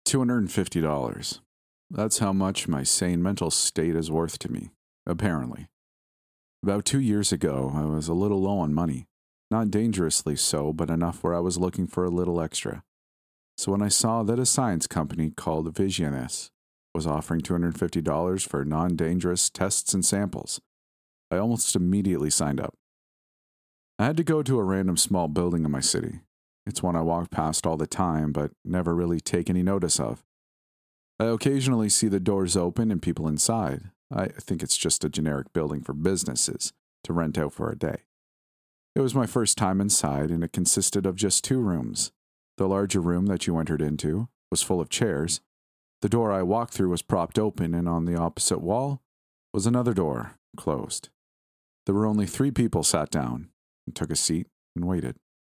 $250. That's how much my sane mental state is worth to me, apparently. About 2 years ago, I was a little low on money. Not dangerously so, but enough where I was looking for a little extra. So when I saw that a science company called Visionis was offering $250 for non-dangerous tests and samples, I almost immediately signed up. I had to go to a random small building in my city. It's one I walk past all the time, but never really take any notice of. I occasionally see the doors open and people inside. I think it's just a generic building for businesses to rent out for a day. It was my first time inside, and it consisted of just 2 rooms. The larger room that you entered into was full of chairs. The door I walked through was propped open, and on the opposite wall was another door, closed. There were only 3 people sat down and took a seat and waited.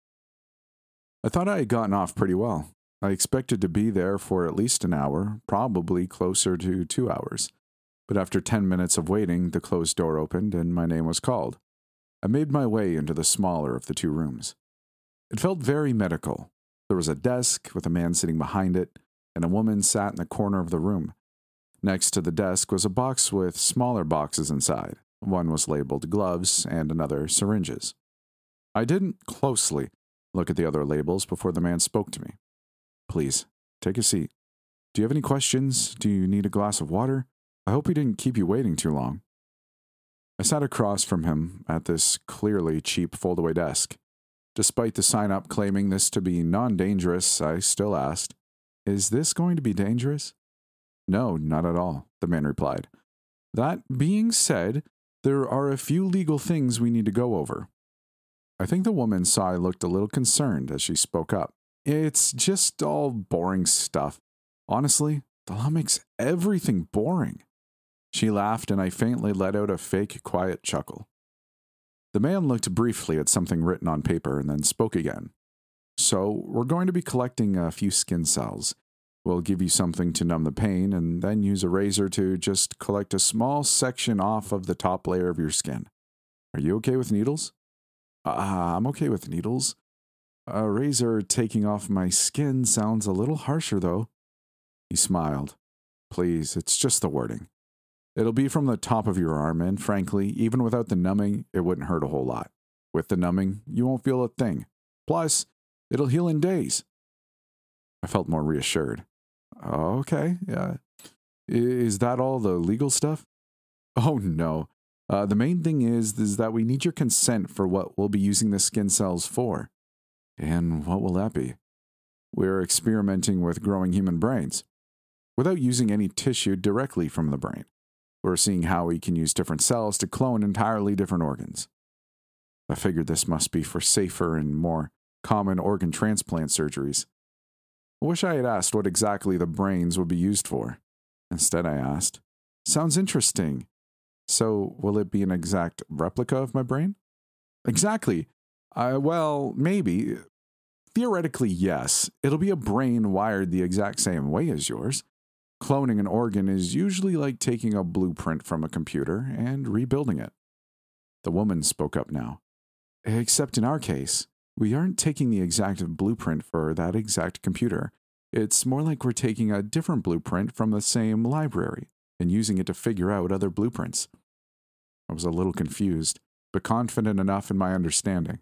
I thought I had gotten off pretty well. I expected to be there for at least an hour, probably closer to 2 hours. But after 10 minutes of waiting, the closed door opened and my name was called. I made my way into the smaller of the 2 rooms. It felt very medical. There was a desk with a man sitting behind it, and a woman sat in the corner of the room. Next to the desk was a box with smaller boxes inside. One was labeled gloves and another syringes. I didn't closely look at the other labels before the man spoke to me. Please, take a seat. Do you have any questions? Do you need a glass of water? I hope we didn't keep you waiting too long. I sat across from him at this clearly cheap fold-away desk. Despite the sign-up claiming this to be non-dangerous, I still asked, "Is this going to be dangerous?" "No, not at all," the man replied. "That being said, there are a few legal things we need to go over." I think the woman saw I looked a little concerned as she spoke up. "It's just all boring stuff. Honestly, the law makes everything boring." She laughed, and I faintly let out a fake, quiet chuckle. The man looked briefly at something written on paper and then spoke again. "So, we're going to be collecting a few skin cells. We'll give you something to numb the pain, and then use a razor to just collect a small section off of the top layer of your skin. Are you okay with needles?" I'm okay with needles. A razor taking off my skin sounds a little harsher, though." He smiled. "Please, it's just the wording. It'll be from the top of your arm, and frankly, even without the numbing, it wouldn't hurt a whole lot. With the numbing, you won't feel a thing. Plus, it'll heal in days." I felt more reassured. "Okay, is that all the legal stuff?" "Oh, no. The main thing is that we need your consent for what we'll be using the skin cells for." "And what will that be?" "We're experimenting with growing human brains, without using any tissue directly from the brain. We're seeing how we can use different cells to clone entirely different organs." I figured this must be for safer and more common organ transplant surgeries. I wish I had asked what exactly the brains would be used for. Instead, I asked, "Sounds interesting. So, will it be an exact replica of my brain?" "Exactly. Well, maybe. Theoretically, yes. It'll be a brain wired the exact same way as yours. Cloning an organ is usually like taking a blueprint from a computer and rebuilding it." The woman spoke up now. "Except in our case, we aren't taking the exact blueprint for that exact computer. It's more like we're taking a different blueprint from the same library and using it to figure out other blueprints." I was a little confused, but confident enough in my understanding.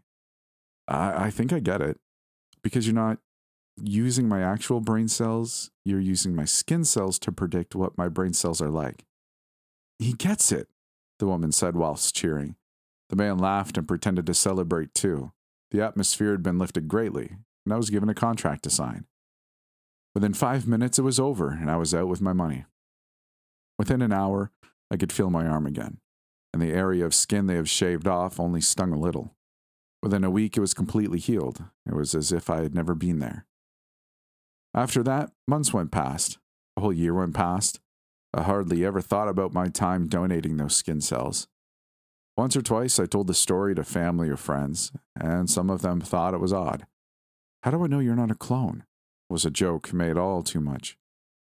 I think I get it. Because you're not using my actual brain cells, you're using my skin cells to predict what my brain cells are like." "He gets it," the woman said whilst cheering. The man laughed and pretended to celebrate too. The atmosphere had been lifted greatly, and I was given a contract to sign. Within 5 minutes, it was over, and I was out with my money. Within an hour, I could feel my arm again, and the area of skin they have shaved off only stung a little. Within a week, it was completely healed. It was as if I had never been there. After that, months went past. A whole year went past. I hardly ever thought about my time donating those skin cells. Once or twice, I told the story to family or friends, and some of them thought it was odd. "How do I know you're not a clone?" was a joke made all too much.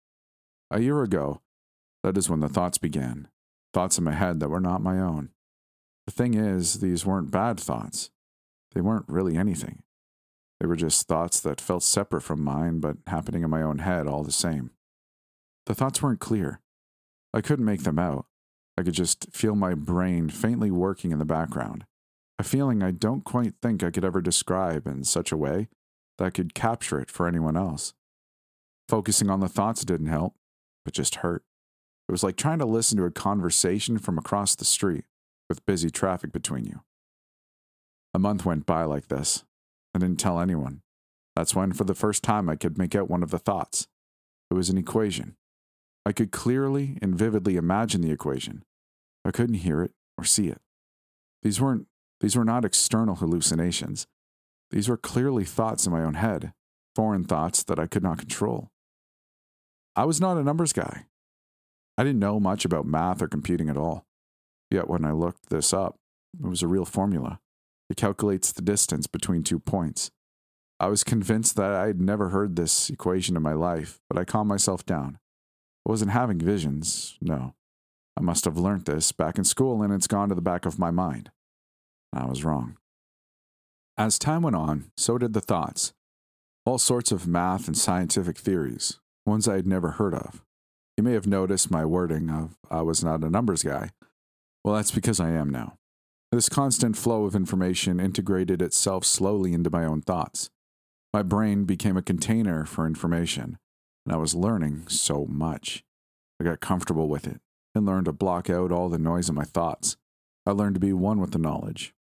A year ago, that is when the thoughts began. Thoughts in my head that were not my own. The thing is, these weren't bad thoughts. They weren't really anything. They were just thoughts that felt separate from mine, but happening in my own head all the same. The thoughts weren't clear. I couldn't make them out. I could just feel my brain faintly working in the background, a feeling I don't quite think I could ever describe in such a way that I could capture it for anyone else. Focusing on the thoughts didn't help, but just hurt. It was like trying to listen to a conversation from across the street with busy traffic between you. A month went by like this. I didn't tell anyone. That's when, for the first time, I could make out one of the thoughts. It was an equation. I could clearly and vividly imagine the equation. I couldn't hear it or see it. These were not external hallucinations. These were clearly thoughts in my own head, foreign thoughts that I could not control. I was not a numbers guy. I didn't know much about math or computing at all. Yet when I looked this up, it was a real formula. It calculates the distance between 2 points. I was convinced that I had never heard this equation in my life, but I calmed myself down. I wasn't having visions, no. I must have learnt this back in school and it's gone to the back of my mind. I was wrong. As time went on, so did the thoughts. All sorts of math and scientific theories, ones I had never heard of. You may have noticed my wording of I was not a numbers guy. Well, that's because I am now. This constant flow of information integrated itself slowly into my own thoughts. My brain became a container for information, and I was learning so much. I got comfortable with it and learned to block out all the noise in my thoughts. I learned to be one with the knowledge.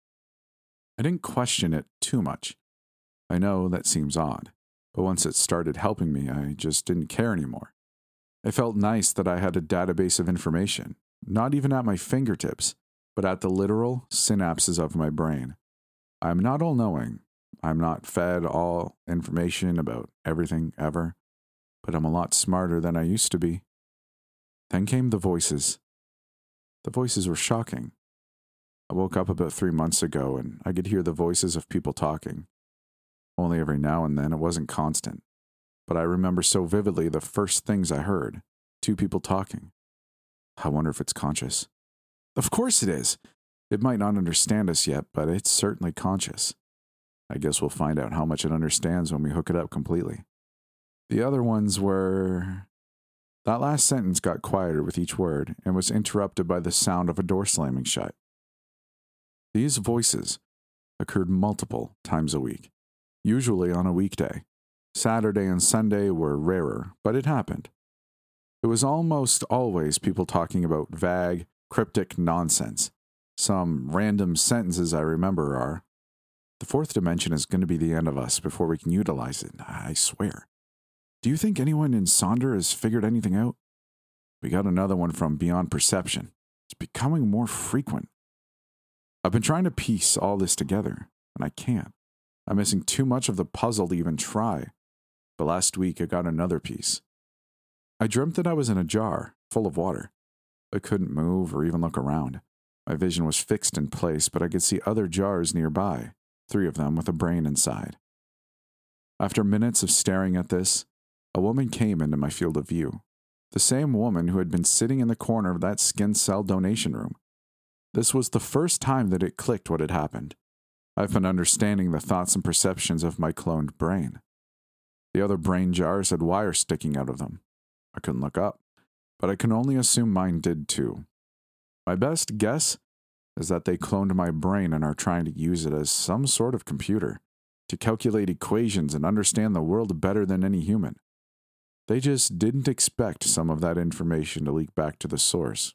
I didn't question it too much. I know that seems odd, but once it started helping me, I just didn't care anymore. It felt nice that I had a database of information, not even at my fingertips, but at the literal synapses of my brain. I'm not all-knowing. I'm not fed all information about everything ever, but I'm a lot smarter than I used to be. Then came the voices. The voices were shocking. I woke up about 3 months ago and I could hear the voices of people talking. Only every now and then, it wasn't constant. But I remember so vividly the first things I heard. 2 people talking. I wonder if it's conscious. Of course it is. It might not understand us yet, but it's certainly conscious. I guess we'll find out how much it understands when we hook it up completely. The other ones were... That last sentence got quieter with each word and was interrupted by the sound of a door slamming shut. These voices occurred multiple times a week, usually on a weekday. Saturday and Sunday were rarer, but it happened. It was almost always people talking about vague, cryptic nonsense. Some random sentences I remember are, "The fourth dimension is going to be the end of us before we can utilize it, I swear. Do you think anyone in Sonder has figured anything out? We got another one from Beyond Perception. It's becoming more frequent. I've been trying to piece all this together, and I can't. I'm missing too much of the puzzle to even try. But last week I got another piece. I dreamt that I was in a jar, full of water. I couldn't move or even look around. My vision was fixed in place, but I could see other jars nearby, 3 of them with a brain inside. After minutes of staring at this, a woman came into my field of view. The same woman who had been sitting in the corner of that skin cell donation room. This was the first time that it clicked what had happened. I've been understanding the thoughts and perceptions of my cloned brain. The other brain jars had wires sticking out of them. I couldn't look up, but I can only assume mine did too. My best guess is that they cloned my brain and are trying to use it as some sort of computer to calculate equations and understand the world better than any human. They just didn't expect some of that information to leak back to the source.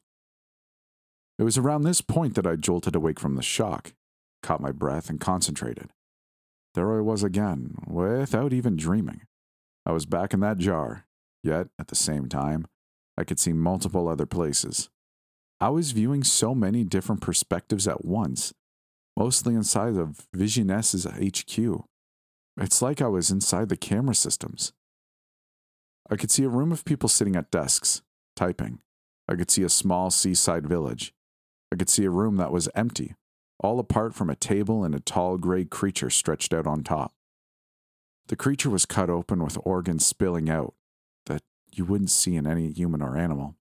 It was around this point that I jolted awake from the shock, caught my breath, and concentrated. There I was again, without even dreaming. I was back in that jar, yet, at the same time, I could see multiple other places. I was viewing so many different perspectives at once, mostly inside of Vision S's HQ. It's like I was inside the camera systems. I could see a room of people sitting at desks, typing. I could see a small seaside village. I could see a room that was empty, all apart from a table and a tall gray creature stretched out on top. The creature was cut open with organs spilling out that you wouldn't see in any human or animal.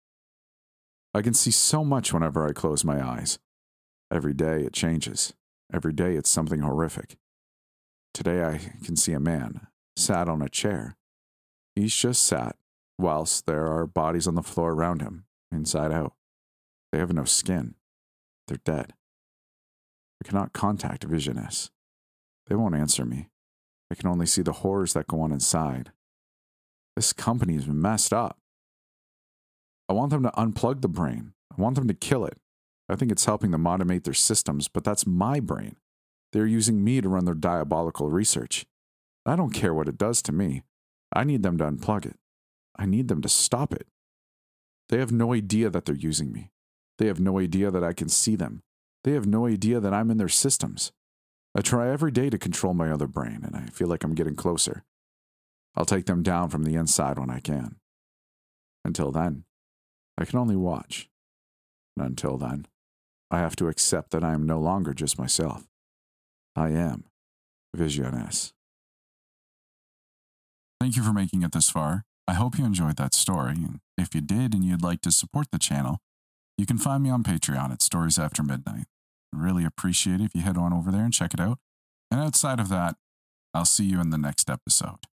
I can see so much whenever I close my eyes. Every day it changes. Every day it's something horrific. today I can see a man, sat on a chair. He's just sat, whilst there are bodies on the floor around him, inside out. They have no skin. They're dead. I cannot contact Vision-S. They won't answer me. I can only see the horrors that go on inside. This company is messed up. I want them to unplug the brain. I want them to kill it. I think it's helping them automate their systems, but that's my brain. They're using me to run their diabolical research. I don't care what it does to me. I need them to unplug it. I need them to stop it. They have no idea that they're using me. They have no idea that I can see them. They have no idea that I'm in their systems. I try every day to control my other brain, and I feel like I'm getting closer. I'll take them down from the inside when I can. Until then, I can only watch. And until then, I have to accept that I am no longer just myself. I am Vision-S. Thank you for making it this far. I hope you enjoyed that story. And if you did and you'd like to support the channel, you can find me on Patreon at Stories After Midnight. I'd really appreciate it if you head on over there and check it out. And outside of that, I'll see you in the next episode.